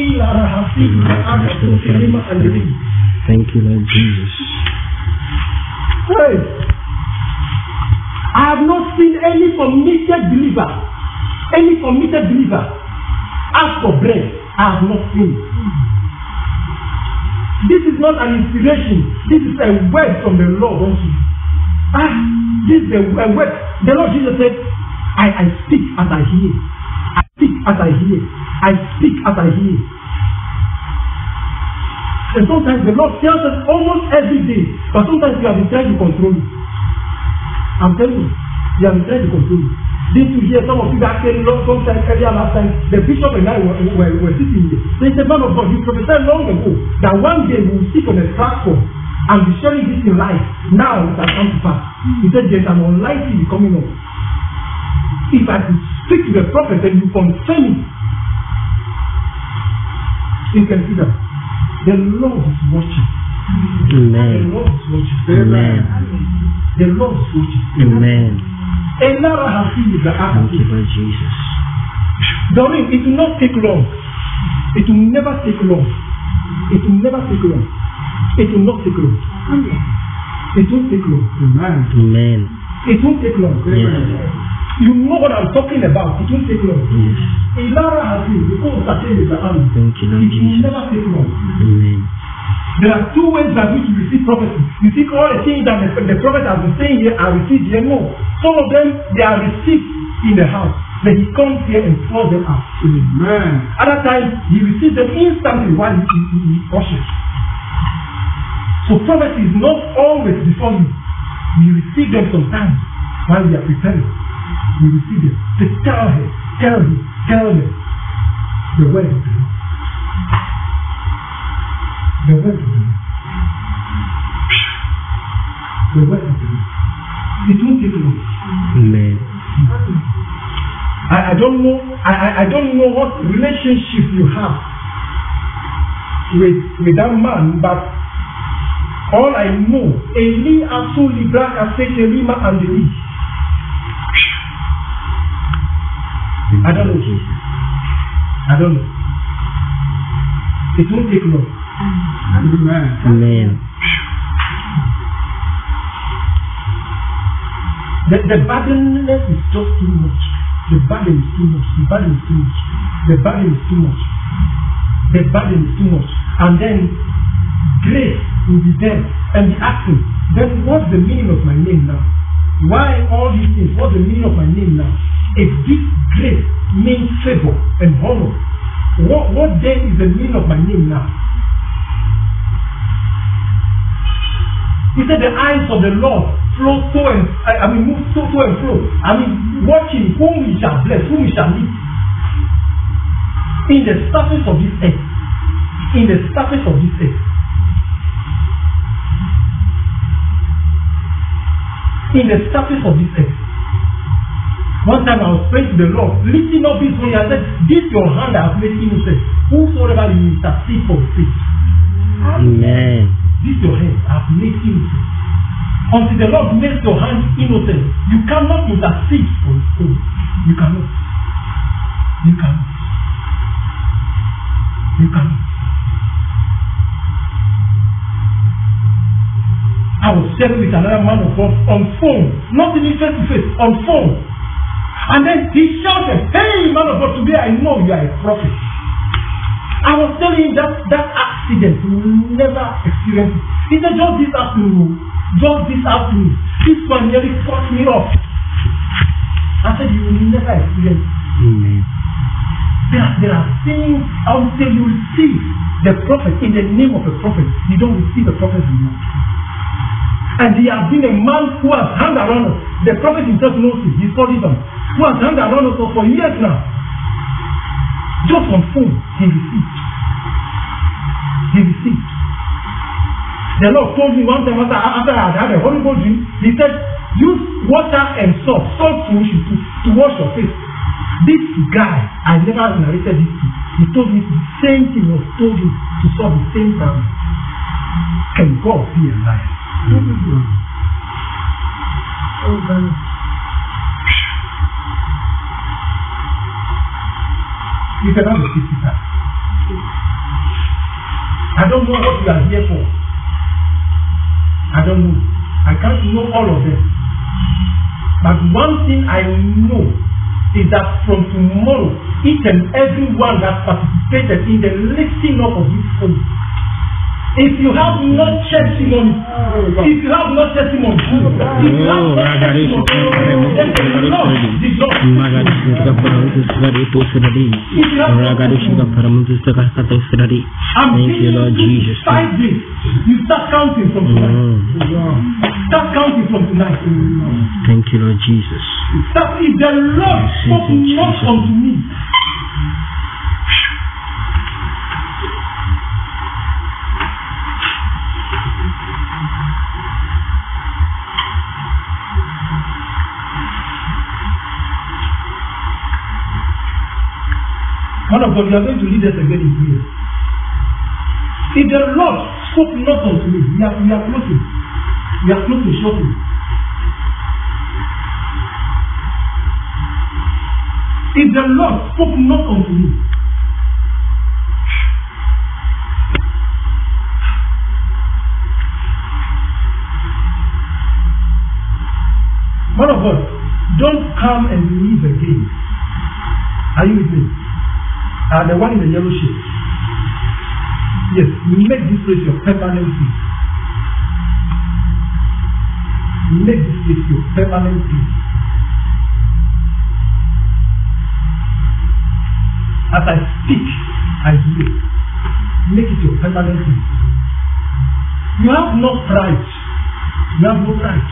thank you, Lord Jesus. Hey, I have not seen any committed believer, any committed believer ask for bread. I have not seen it. This is not an inspiration. This is a word from the Lord unto you. Ah, this is a, a word. The Lord Jesus said, I, I speak as I hear. I speak as I hear. I speak as I hear. And sometimes the Lord tells us almost every day, but sometimes you have been trying to control it. I'm telling you, you have been trying to control it. Did you hear some of you that came long sometimes earlier last time? The bishop and I were, were, were sitting here. They said, man of God, you prophesied long ago that one day we will sit on a platform and be sharing this in life. Now it has come to pass. He said, there's an unlikely coming up. If I could speak to the prophet and you confirm it, you can see that. The Lord is watching. Amen. The Lord is watching. Amen. The Lord is watching. Amen. Another has seen the Thank you, Lord Jesus. Doreen, it will not take long. It will never take long. It will never take long. It will not take long. It won't take long. Amen. It won't take long. Yes. You know what I'm talking about. It won't take long. Yes. Elara has seen because of the army. Thank you, Lord It will Jesus. never take long. Amen. There are two ways by which you receive prophecy. You think all the things that the, the prophet has been saying here are received here. No. Some of them, they are received in the house. Then he comes here and throws them out. Amen. Other times, he receives them instantly while he, he, he, he ushers. So prophecy is not always before you. You receive them sometimes while you are preparing. You receive them. Say, tell her, tell him, tell them the word of the Lord. The word of the Lord. The word of the Lord. It won't take long. Amen. I, I don't know. I, I, I don't know what relationship you have with with that man, but all I know, Eli Asu Libra Kasete Lima and the Lee. I don't know. I don't know. It won't take long. Amen. Amen. The, the burden is just too much. The burden is too much. The burden is too much. the burden is too much. The burden is too much. And then grace will be there and be asking, then what's the meaning of my name now? Why all these things? What's the meaning of my name now? If this grace means favor and honor, what, what then is the meaning of my name now? He said the eyes of the Lord flow to and I, I mean move to, to and fro. I mean watching whom we shall bless, whom we shall lead. In the surface of this earth. In the surface of this earth. In the surface of this earth. One time I was praying to the Lord, lifting up this way, I said, this your hand I have made innocent. Whosoever you intercede for faith. Amen. This your hand I have made innocent. Until the Lord makes your hand innocent, you cannot intercede for his soul. You cannot. You cannot. You cannot. I was sharing with another man of God on phone, not even face to face, on phone. And then he shouted, hey man of God, today I know you are a prophet. I was telling him that that accident, you will never experience it. He said, just this afternoon, just this afternoon, this one nearly cut me off. I said, you will never experience it. Amen. There are, there are things until you see the prophet in the name of a prophet, you don't receive the prophet anymore. And he has been a man who has hung around us. The prophet himself knows it. He's called Ethan. Who has hung around us for years now. Just on phone, he received. He received. The Lord told me one time after, after I had had a horrible dream, he said, use water and salt, salt solution to, to wash your face. This guy, I never narrated this to. He told me the same thing was told him to solve the same problem. Can God be a liar? Mm-hmm. Oh God. You cannot repeat that. I don't know what you are here for. I don't know. I can't know all of them. But one thing I know is that from tomorrow, each and every one that participated in the lifting up of this phone, if you have no testimony, if you have no testimony, if you have no testimony, then the Lord did not. Thank you, Lord Jesus. Five days, you start counting from tonight. Start counting from tonight. Thank you, Lord Jesus. That if the Lord spoke not unto me, man of God, you are going to lead us again in prayer. If the Lord spoke not unto me, we are, we are closing. We are closing shortly. If the Lord spoke not unto me, man of God, don't come and leave again. Are you with me? Uh, the one in the yellow shirt. Yes, make this place your permanent peace. Make this place your permanent peace. As I speak, I hear. Make it your permanent peace. You have no pride. You have no pride.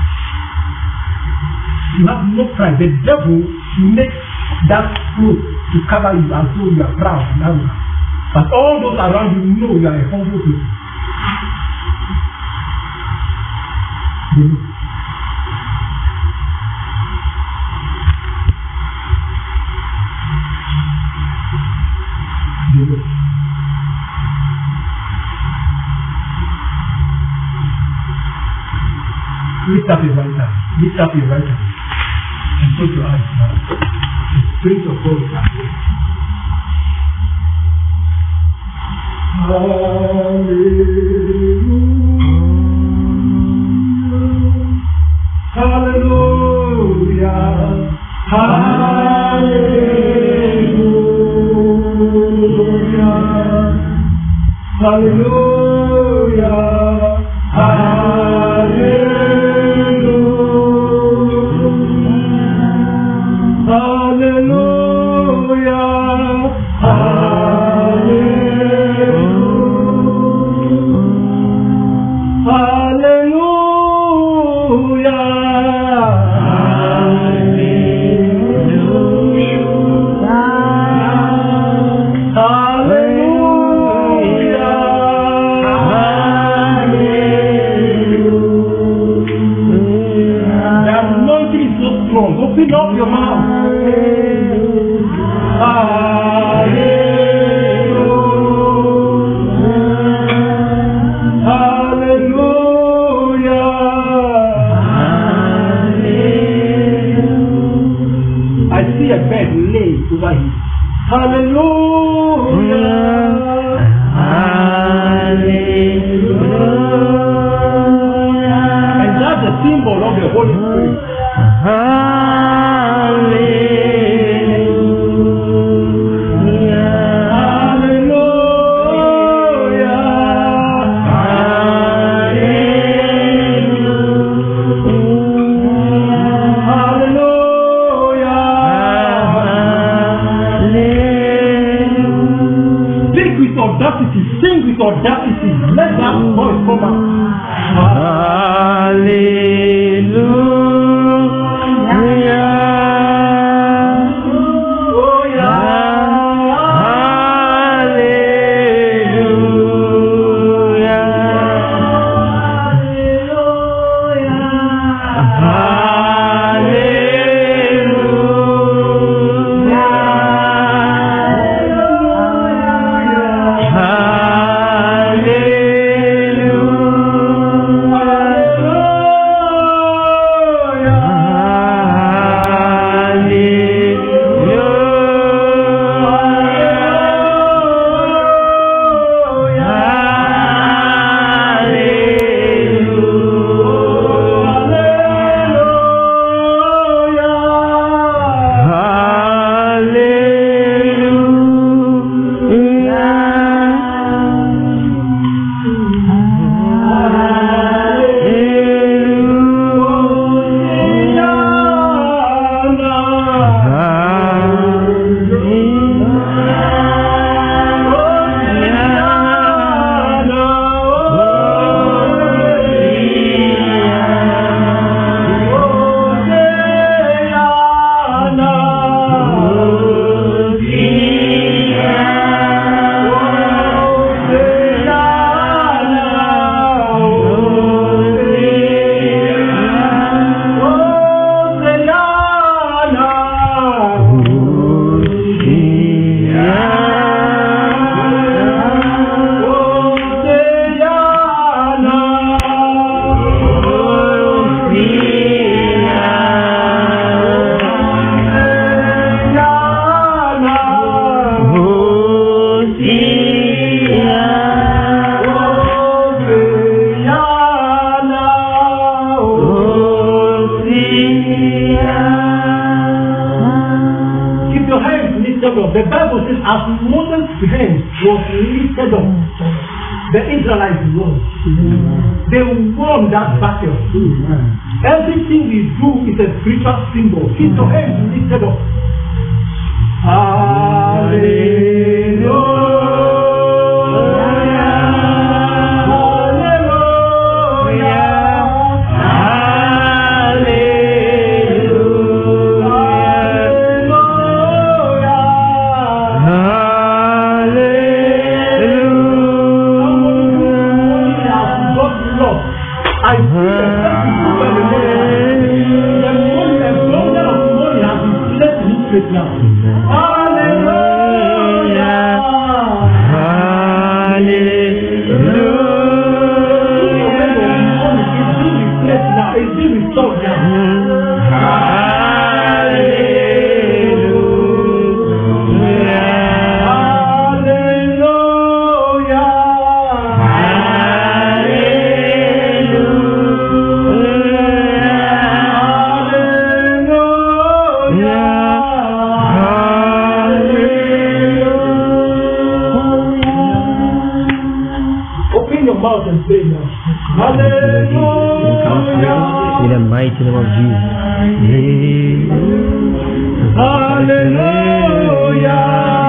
You have no pride. The devil makes that cloth to cover you and so you are proud and angry. But all those around you know you are a humble person. Lift up your right hand. Lift up your right hand. And close your eyes now. The Spirit of God is at work. Hallelujah. Hallelujah. Hallelujah. Hallelujah. Hallelujah. Hallelujah. Open up your mouth. Hallelujah. Hallelujah. I see a bed laid over here. Hallelujah. Hallelujah. And that's the symbol of the Holy Spirit. Sing with audacity. Let that voice come out. Hallelujah. Oh yeah. Hallelujah. The Bible says, as Moses' hand was lifted up, the Israelites won. They won that battle. Everything we do is a spiritual symbol. Keep your hands lifted up. Hallelujah. I see the money has been placed in this place now. Hallelujah. and pray now. Hallelujah. In the mighty name of Jesus. Hallelujah.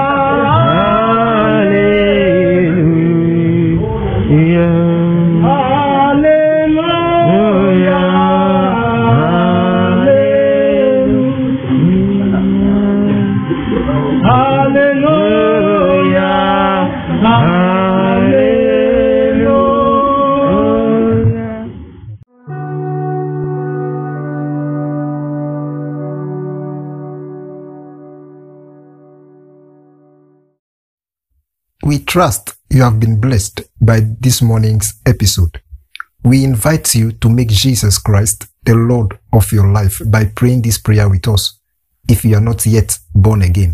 We trust you have been blessed by this morning's episode. We invite you to make Jesus Christ the Lord of your life by praying this prayer with us if you are not yet born again.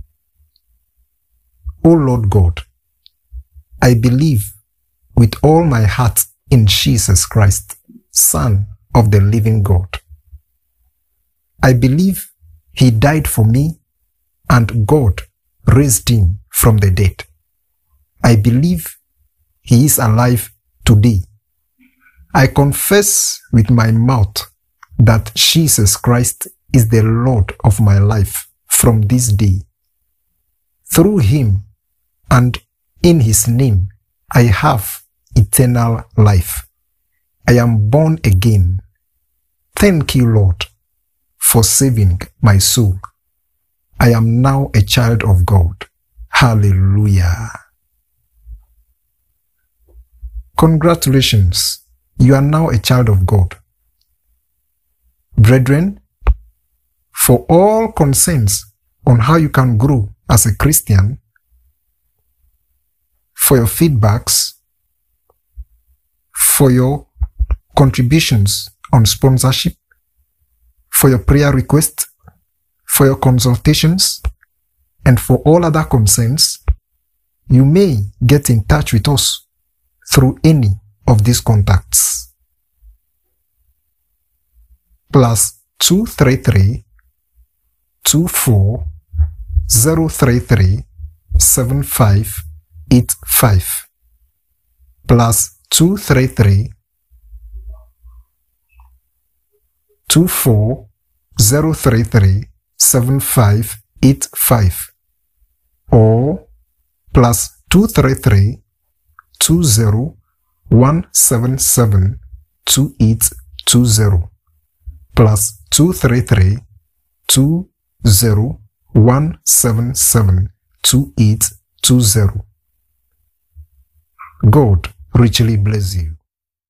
O Lord God, I believe with all my heart in Jesus Christ, Son of the living God. I believe He died for me and God raised Him from the dead. I believe He is alive today. I confess with my mouth that Jesus Christ is the Lord of my life from this day. Through Him and in His name, I have eternal life. I am born again. Thank you, Lord, for saving my soul. I am now a child of God. Hallelujah. Congratulations, you are now a child of God. Brethren, for all concerns on how you can grow as a Christian, for your feedbacks, for your contributions on sponsorship, for your prayer requests, for your consultations, and for all other concerns, you may get in touch with us through any of these contacts. Plus two three three, two four, zero three three, seven five eight five. Plus two three three, two four, zero three three, seven five eight five. Or plus two three three, two zero, one seven seven, two eight two zero. Plus two three three, two zero, one seven seven, two eight two zero. God richly bless you.